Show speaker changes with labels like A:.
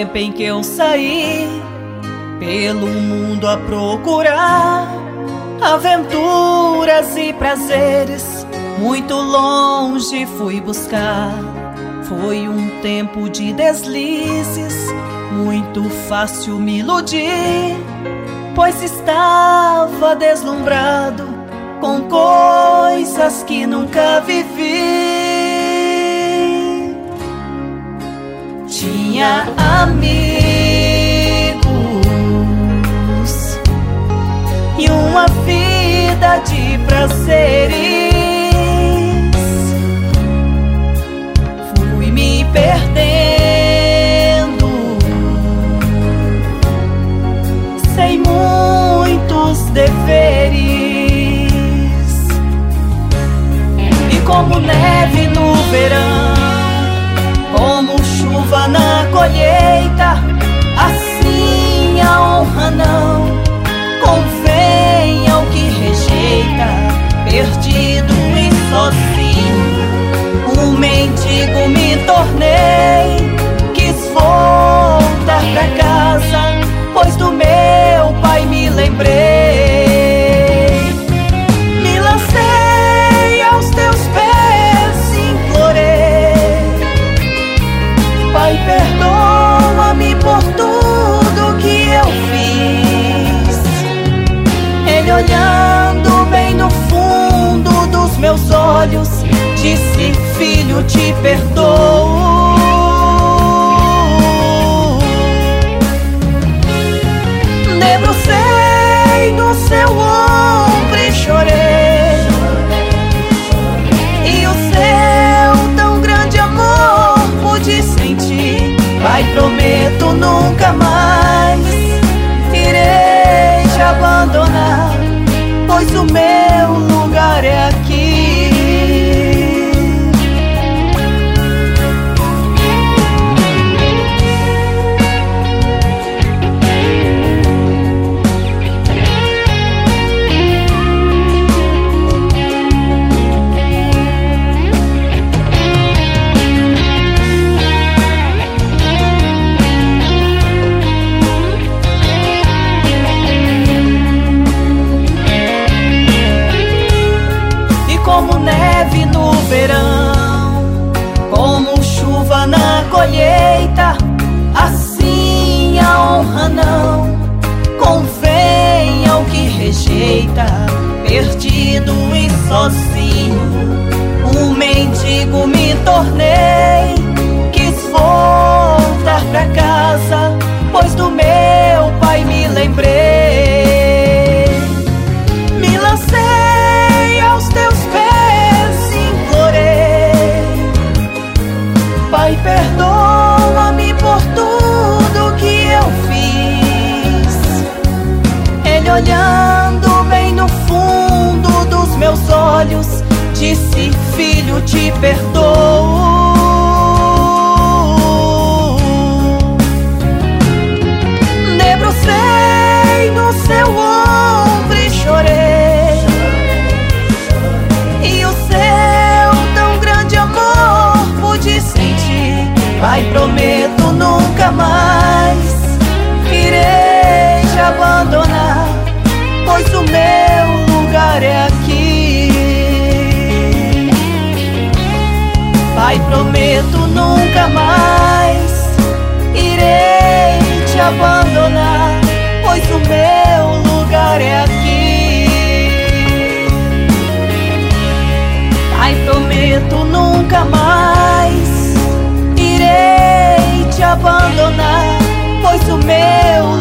A: tempo em que eu saí pelo mundo a procurar aventuras e prazeres, muito longe fui buscar. Foi um tempo de deslizes, muito fácil me iludir, pois estava deslumbrado com coisas que nunca vivi. Tinha amigos e uma vida de prazeres. Fui me perdendo sem muitos deveres, e como neve no verão, como chuva na colheita, assim a honra não convém ao que rejeita. Perdido e sozinho, um mendigo me tornei. Quis voltar pra casa, pois do meu pai me lembrei. Me lancei aos teus pés, implorei: Pai, perdoa-me por tudo que eu fiz. Ele, olhando bem no fundo dos meus olhos, disse: filho, te perdoo. Debrucei no seu ombro e chorei, e o seu tão grande amor pude sentir. Pai, prometo nunca mais irei te abandonar, pois o meu lugar é aqui. Como neve no verão, como chuva na colheita, assim a honra não convém ao que rejeita. Perdido e sozinho, um mendigo me tornei. Quis voltar pra casa, pois do meu pai me lembrei. Me lancei aos teus pés, implorei: Pai, perdoa-me por tudo que eu fiz. Ele, olhando bem no fundo dos meus olhos, disse: filho, te perdoo. Debrucei no seu ombro e chorei, e o seu tão grande amor pude sentir. Pai, prometo nunca mais irei te abandonar, pois o meu lugar é aqui. Pai, prometo nunca mais irei te abandonar, pois o meu lugar é aqui. Pai, prometo nunca mais irei te abandonar, pois o meu